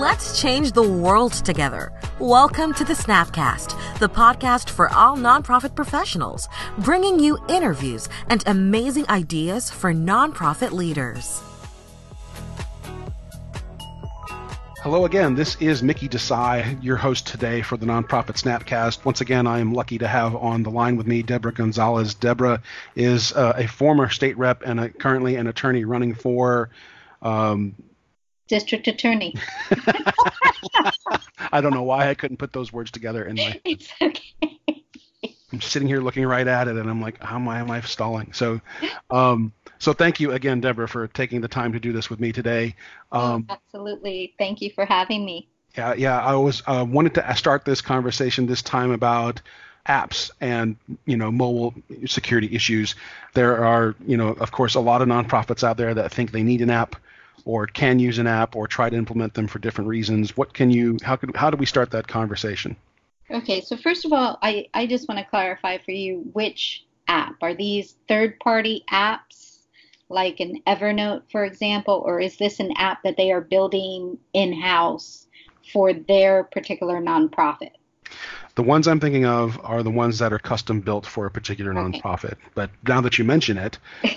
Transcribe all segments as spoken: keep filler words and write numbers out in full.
Let's change the world together. Welcome to the Snapcast, the podcast for all nonprofit professionals, bringing you interviews and amazing ideas for nonprofit leaders. Hello again. This is Mickey Desai, your host today for the Nonprofit Snapcast. Once again, I am lucky to have on the line with me Deborah Gonzalez. Deborah is uh, a former state rep and a, currently an attorney running for um, District Attorney. I don't know why I couldn't put those words together in my. It's okay. I'm sitting here looking right at it, and I'm like, how am I, am I stalling? So, um, so thank you again, Deborah, for taking the time to do this with me today. Um, oh, absolutely. Thank you for having me. Yeah, yeah. I was uh, wanted to start this conversation this time about apps and, you know, mobile security issues. There are, you know, of course, a lot of nonprofits out there that think they need an app or can use an app or try to implement them for different reasons. What can you, how could, how do we start that conversation? Okay, so first of all, I, I just want to clarify for you, which app? Are these third-party apps like an Evernote, for example, or is this an app that they are building in-house for their particular nonprofit? The ones I'm thinking of are the ones that are custom built for a particular okay. nonprofit. But now that you mention it,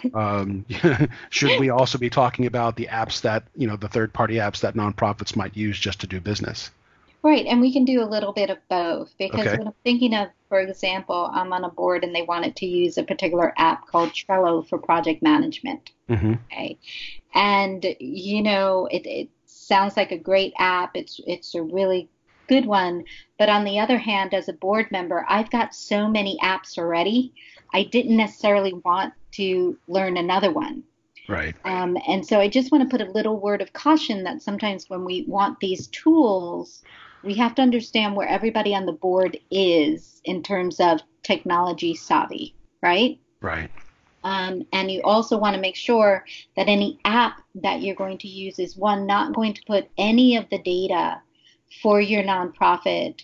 um, should we also be talking about the apps that, you know, the third-party apps that nonprofits might use just to do business? Right, and we can do a little bit of both because okay. when I'm thinking of, for example, I'm on a board and they wanted to use a particular app called Trello for project management. Mm-hmm. Okay, and you know, it, it sounds like a great app. It's it's a really good one, but on the other hand, as a board member, I've got so many apps already. I didn't necessarily want to learn another one. Right. Um, and so I just want to put a little word of caution that sometimes when we want these tools, we have to understand where everybody on the board is in terms of technology savvy, right? Right. Um, and you also want to make sure that any app that you're going to use is, one, not going to put any of the data for your nonprofit,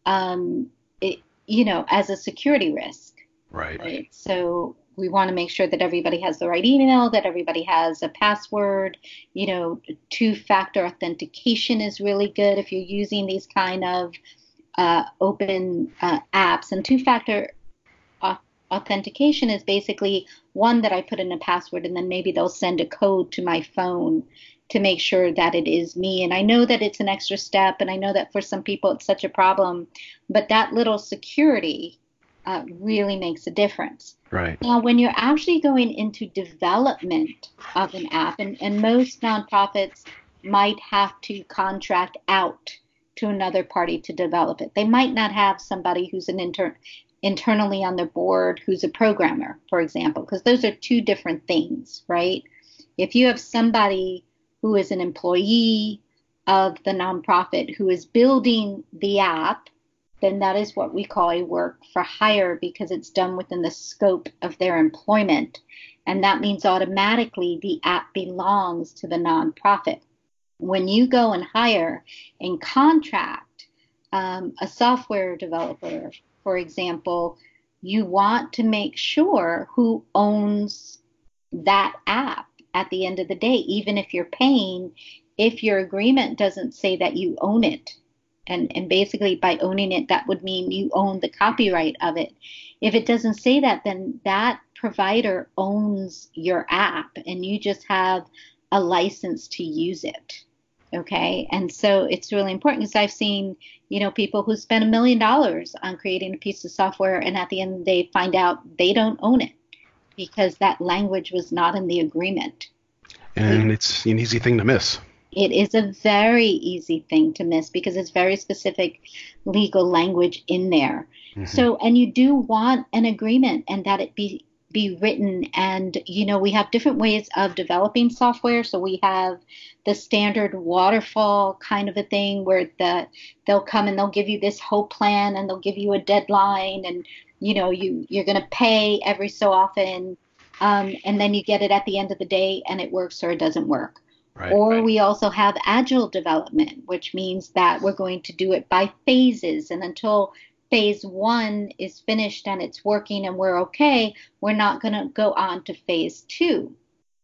um, it, you know, as a security risk. Right. Right. So we want to make sure that everybody has the right email, that everybody has a password. You know, two-factor authentication is really good if you're using these kind of uh, open uh, apps. And two-factor uh, authentication is basically one that I put in a password and then maybe they'll send a code to my phone to make sure that it is me. And I know that it's an extra step, and I know that for some people it's such a problem, but that little security uh, really makes a difference. Right. Now, when you're actually going into development of an app, and, and most nonprofits might have to contract out to another party to develop it. They might not have somebody who's an intern internally on their board who's a programmer, for example, because those are two different things, right? If you have somebody who is an employee of the nonprofit who is building the app, then that is what we call a work for hire because it's done within the scope of their employment. And that means automatically the app belongs to the nonprofit. When you go and hire and contract um, a software developer, for example, you want to make sure who owns that app at the end of the day, even if you're paying, if your agreement doesn't say that you own it. And, and basically by owning it, that would mean you own the copyright of it. If it doesn't say that, then that provider owns your app and you just have a license to use it. Okay. And so it's really important because I've seen, you know, people who spend a million dollars on creating a piece of software and at the end of the day find out they don't own it because that language was not in the agreement. And it's an easy thing to miss. It is a very easy thing to miss because it's very specific legal language in there. Mm-hmm. So, and you do want an agreement and that it be be written. And, you know, we have different ways of developing software. So we have the standard waterfall kind of a thing where the they'll come and they'll give you this whole plan and they'll give you a deadline and, you know, you, you're going to pay every so often. Um, and then you get it at the end of the day and it works or it doesn't work. Right, or right. we also have agile development, which means that we're going to do it by phases. And until phase one is finished and it's working and we're okay, we're not going to go on to phase two.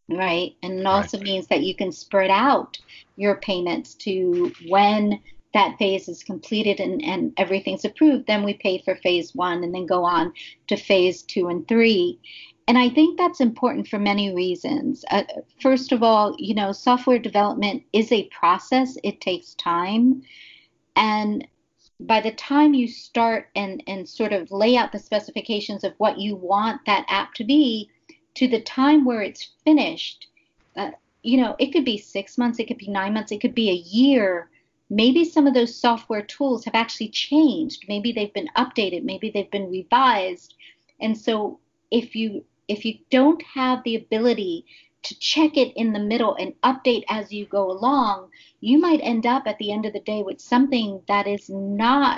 right? And it Right. also means that you can spread out your payments to when that phase is completed and, and everything's approved, then we pay for phase one and then go on to phase two and three. And I think that's important for many reasons. Uh, first of all, you know, software development is a process. It takes time. And by the time you start and, and sort of lay out the specifications of what you want that app to be, to the time where it's finished, uh, you know, it could be six months, it could be nine months, it could be a year. Maybe some of those software tools have actually changed. Maybe they've been updated, maybe they've been revised. And so if you if you don't have the ability to check it in the middle and update as you go along, you might end up at the end of the day with something that is not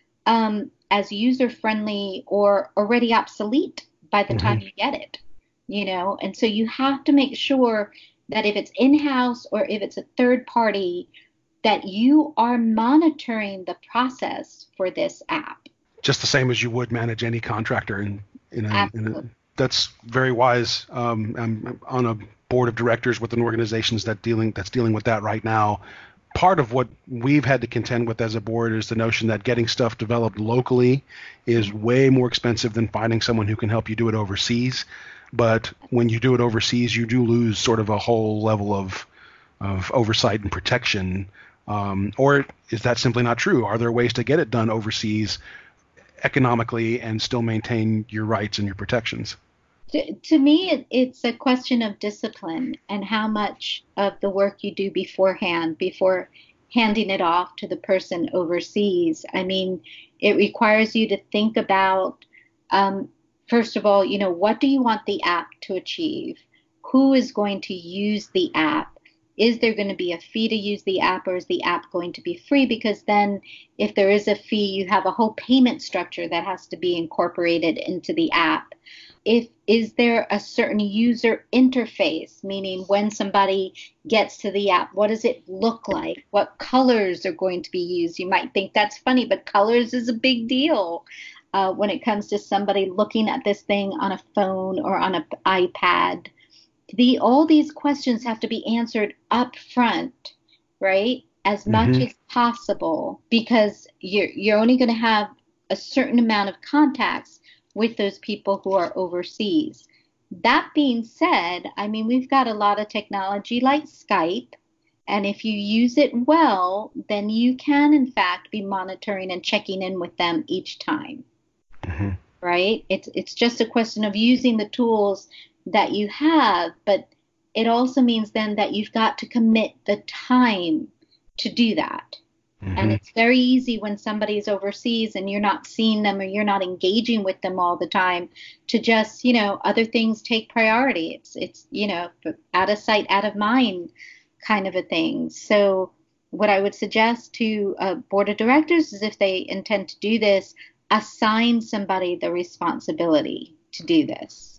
um, as user friendly or already obsolete by the Mm-hmm. time you get it, you know? And so you have to make sure that if it's in-house or if it's a third party, that you are monitoring the process for this app. Just the same as you would manage any contractor in in a, in a Absolutely. that's very wise. Um, I'm on a board of directors with an organization that dealing that's dealing with that right now. Part of what we've had to contend with as a board is the notion that getting stuff developed locally is way more expensive than finding someone who can help you do it overseas. But when you do it overseas, you do lose sort of a whole level of of oversight and protection. Um, or is that simply not true? Are there ways to get it done overseas economically and still maintain your rights and your protections? To, to me, it, it's a question of discipline and how much of the work you do beforehand, before handing it off to the person overseas. I mean, it requires you to think about, um, first of all, you know, what do you want the app to achieve? Who is going to use the app? Is there going to be a fee to use the app, or is the app going to be free? Because then if there is a fee, you have a whole payment structure that has to be incorporated into the app. If is there a certain user interface, meaning when somebody gets to the app, what does it look like? What colors are going to be used? You might think that's funny, but colors is a big deal uh, when it comes to somebody looking at this thing on a phone or on an iPad. The all these questions have to be answered up front, right? As much Mm-hmm. as possible, because you're you're only going to have a certain amount of contacts with those people who are overseas. That being said, I mean, we've got a lot of technology like Skype, and if you use it well, then you can, in fact, be monitoring and checking in with them each time, Mm-hmm. right? It's it's just a question of using the tools that you have, but it also means then that you've got to commit the time to do that. And Mm-hmm. it's very easy when somebody's overseas and you're not seeing them or you're not engaging with them all the time to just, you know, other things take priority. It's, it's, you know, out of sight, out of mind kind of a thing. So what I would suggest to a board of directors is if they intend to do this, assign somebody the responsibility to do this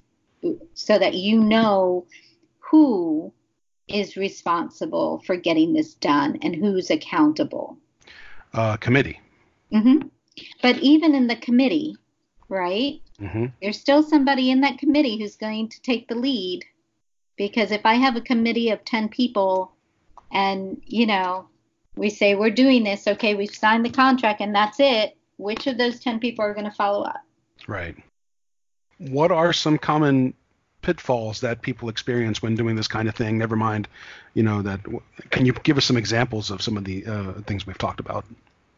so that you know who is responsible for getting this done and who's accountable. Uh, committee. Mm-hmm. But even in the committee, right, Mm-hmm. there's still somebody in that committee who's going to take the lead. Because if I have a committee of ten people and, you know, we say we're doing this, okay, we've signed the contract and that's it, which of those ten people are going to follow up? Right. What are some common pitfalls that people experience when doing this kind of thing? Never mind, you know, that. Can you give us some examples of some of the uh, things we've talked about?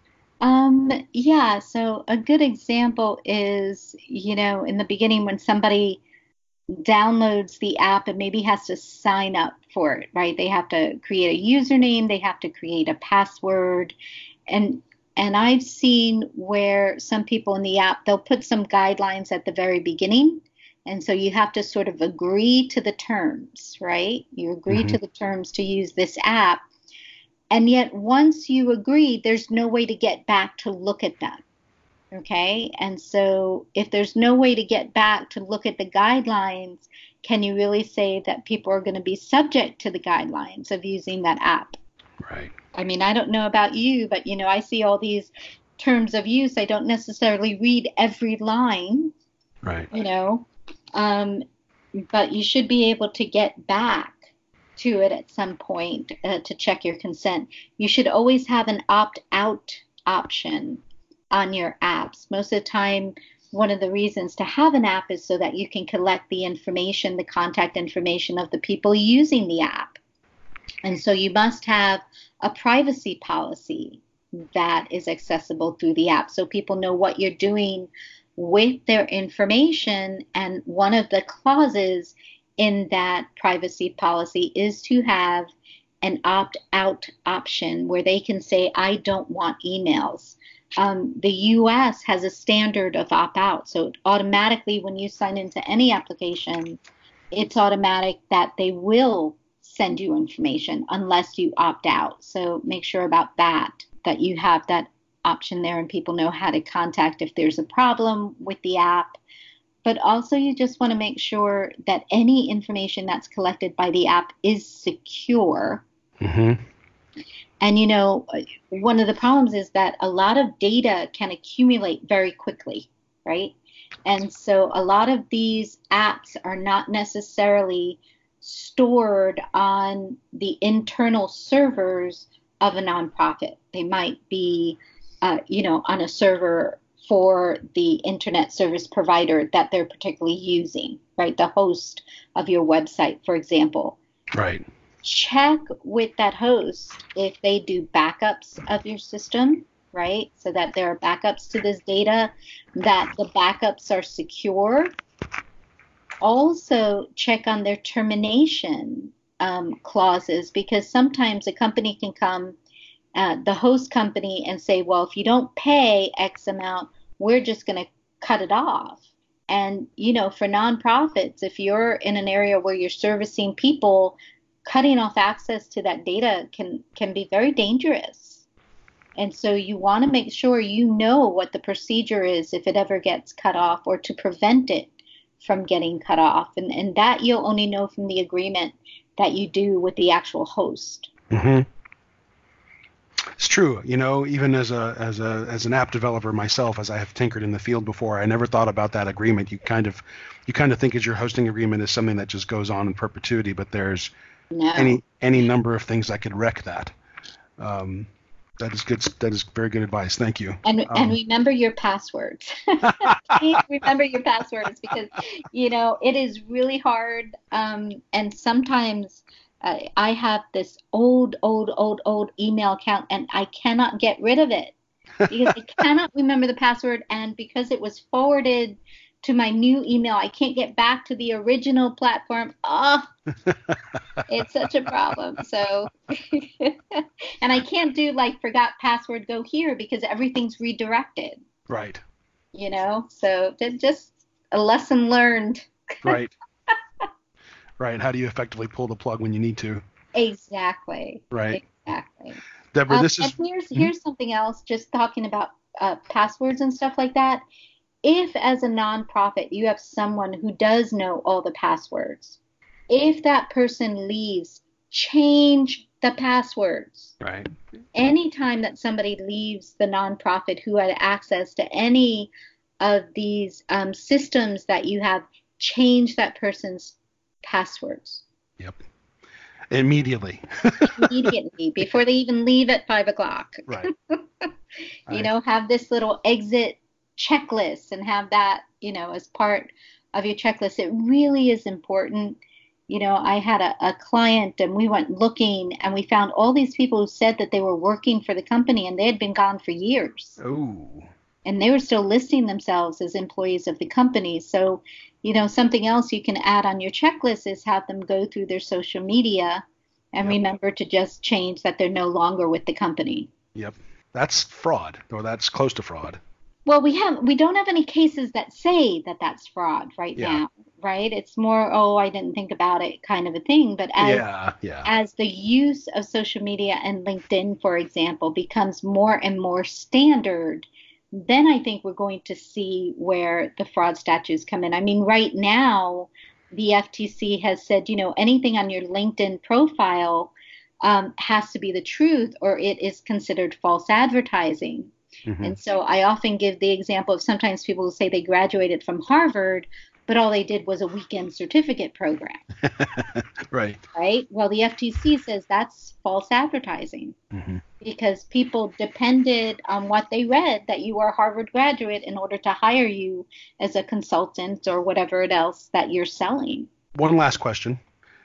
Um, yeah, so a good example is, you know, in the beginning when somebody downloads the app and maybe has to sign up for it, right? They have to create a username, they have to create a password. And and I've seen where some people in the app, they'll put some guidelines at the very beginning. And so you have to sort of agree to the terms, right? You agree Mm-hmm. to the terms to use this app. And yet once you agree, there's no way to get back to look at them. Okay. And so if there's no way to get back to look at the guidelines, can you really say that people are going to be subject to the guidelines of using that app? Right. I mean, I don't know about you, but, you know, I see all these terms of use. I don't necessarily read every line, Right. you know. Um, but you should be able to get back to it at some point uh, to check your consent. You should always have an opt-out option on your apps. Most of the time, one of the reasons to have an app is so that you can collect the information, the contact information of the people using the app. And so you must have a privacy policy that is accessible through the app so people know what you're doing with their information. And one of the clauses in that privacy policy is to have an opt-out option where they can say, I don't want emails. Um, the U S has a standard of opt-out. So automatically when you sign into any application, it's automatic that they will send you information unless you opt out. So make sure about that, that you have that option there and people know how to contact if there's a problem with the app. But also you just want to make sure that any information that's collected by the app is secure. Mm-hmm. And, you know, one of the problems is that a lot of data can accumulate very quickly, right? And so a lot of these apps are not necessarily stored on the internal servers of a nonprofit. They might be, uh, you know, on a server for the internet service provider that they're particularly using, right? The host of your website, for example. Right. Check with that host if they do backups of your system, right? So that there are backups to this data, that the backups are secure. Also check on their termination um, clauses, because sometimes a company can come, uh, the host company, and say, well, if you don't pay X amount, we're just going to cut it off. And, you know, for nonprofits, if you're in an area where you're servicing people, cutting off access to that data can, can be very dangerous. And so you want to make sure you know what the procedure is if it ever gets cut off, or to prevent it from getting cut off. And, and that you'll only know from the agreement that you do with the actual host. Mm-hmm. It's true. You know, even as a as a as an app developer myself, as I have tinkered in the field before, I never thought about that agreement. You kind of you kind of think as your hosting agreement is something that just goes on in perpetuity, but there's No. any any number of things that could wreck that. Um, that is good. That is very good advice. Thank you. And um, and remember your passwords. Please remember your passwords, because, you know, it is really hard. Um, and sometimes uh, I have this old, old, old, old email account, and I cannot get rid of it because I cannot remember the password. And because it was forwarded to my new email, I can't get back to the original platform. Oh, it's such a problem. So, and I can't do like forgot password, go here, because everything's redirected. Right. You know, so just a lesson learned. Right. Right. How do you effectively pull the plug when you need to? Exactly. Right. Exactly. Deborah, Um, this is. and here's here's something else. Just talking about uh, passwords and stuff like that. If as a nonprofit you have someone who does know all the passwords, if that person leaves, change the passwords. Right. Anytime that somebody leaves the nonprofit who had access to any of these um, systems that you have, change that person's passwords. Yep. Immediately. Immediately, before they even leave at five o'clock. Right. You I- know, have this little exit checklist and have that, you know, as part of your checklist. It really is important. You know, I had a, a client and we went looking and we found all these people who said that they were working for the company and they had been gone for years. Oh. And they were still listing themselves as employees of the company. So, you know, something else you can add on your checklist is have them go through their social media and Yep. remember to just change that they're no longer with the company. Yep. That's fraud, or that's close to fraud. Well, we have we don't have any cases that say that that's fraud right Yeah. now, right? It's more, oh, I didn't think about it kind of a thing. But as Yeah. Yeah. as the use of social media and LinkedIn, for example, becomes more and more standard, then I think we're going to see where the fraud statutes come in. I mean, right now, the F T C has said, you know, anything on your LinkedIn profile um, has to be the truth or it is considered false advertising. Mhm. And so I often give the example of sometimes people will say they graduated from Harvard, but all they did was a weekend certificate program. Right. Right? Well, the F T C says that's false advertising Mm-hmm. because people depended on what they read, that you were a Harvard graduate, in order to hire you as a consultant or whatever else that you're selling. One last question.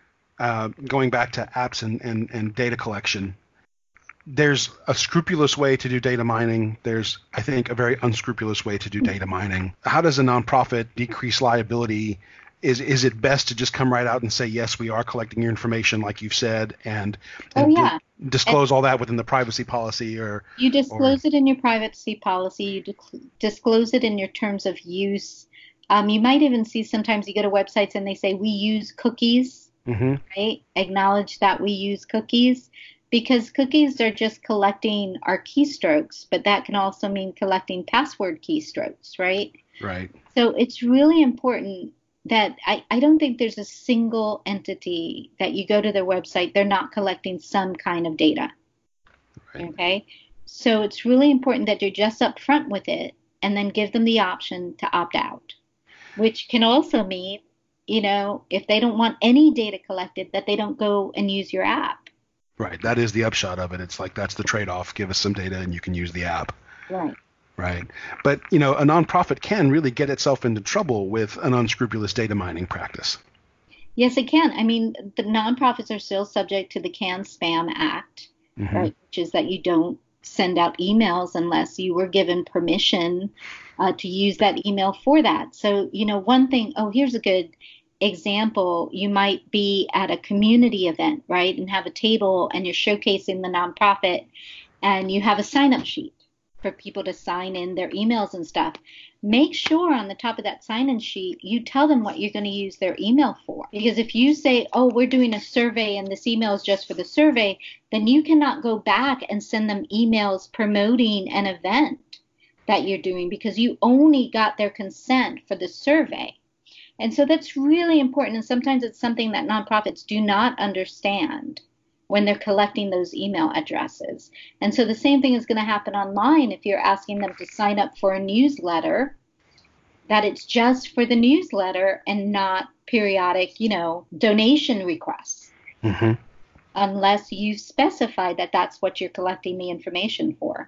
Uh, going back to apps and, and, and data collection, there's a scrupulous way to do data mining. There's, I think, a very unscrupulous way to do data mining. How does a nonprofit decrease liability? Is is it best to just come right out and say, yes, we are collecting your information like you've said, and, and oh, yeah. d- disclose and all that within the privacy policy? Or You disclose or, it in your privacy policy. You di- disclose it in your terms of use. Um, you might even see sometimes you go to websites and they say, we use cookies, mm-hmm. right? Acknowledge that we use cookies. Because cookies are just collecting our keystrokes, but that can also mean collecting password keystrokes, right? Right. So it's really important that I, I don't think there's a single entity that you go to their website, they're not collecting some kind of data. Right. Okay? So it's really important that you're just upfront with it and then give them the option to opt out, which can also mean, you know, if they don't want any data collected, that they don't go and use your app. Right. That is the upshot of it. It's like that's the trade-off. Give us some data and you can use the app. Right. Right. But, you know, a nonprofit can really get itself into trouble with an unscrupulous data mining practice. Yes, it can. I mean, the nonprofits are still subject to the CAN-SPAM Act, mm-hmm. right, which is that you don't send out emails unless you were given permission uh, to use that email for that. So, you know, one thing, oh, here's a good example. You might be at a community event, right, and have a table and you're showcasing the nonprofit and you have a sign-up sheet for people to sign in their emails and stuff. Make sure on the top of that sign-in sheet, you tell them what you're going to use their email for. Because if you say, oh, we're doing a survey and this email is just for the survey, then you cannot go back and send them emails promoting an event that you're doing because you only got their consent for the survey. And so that's really important. And sometimes it's something that nonprofits do not understand when they're collecting those email addresses. And so the same thing is going to happen online if you're asking them to sign up for a newsletter, that it's just for the newsletter and not periodic, you know, donation requests. Mm-hmm. Unless you specify that that's what you're collecting the information for.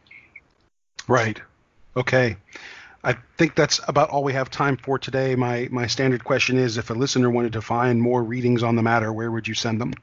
Right. Okay. I think that's about all we have time for today. My my standard question is, if a listener wanted to find more readings on the matter, where would you send them?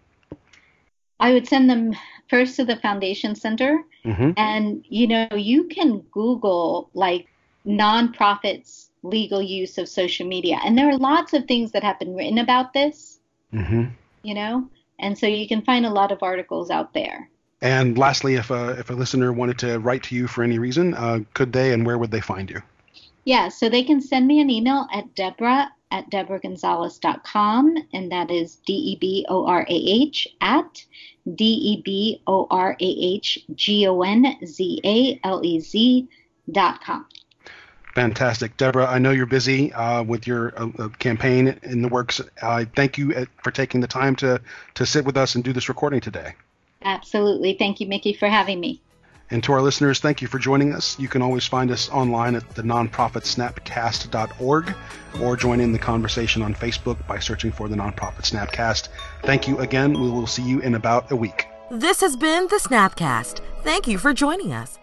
I would send them first to the Foundation Center. Mm-hmm. And, you know, you can Google, like, nonprofits' legal use of social media. And there are lots of things that have been written about this, mm-hmm. you know, and so you can find a lot of articles out there. And lastly, if a, if a listener wanted to write to you for any reason, uh, could they, and where would they find you? Yeah, so they can send me an email at Deborah at Deborah Gonzalez dot com, and that is D E B O R A H at D E B O R A H G O N Z A L E Z dot com. Fantastic. Deborah, I know you're busy uh, with your uh, campaign in the works. I uh, thank you for taking the time to, to sit with us and do this recording today. Absolutely. Thank you, Mickey, for having me. And to our listeners, thank you for joining us. You can always find us online at the nonprofit snapcast dot org or join in the conversation on Facebook by searching for the Nonprofit Snapcast. Thank you again. We will see you in about a week. This has been the Snapcast. Thank you for joining us.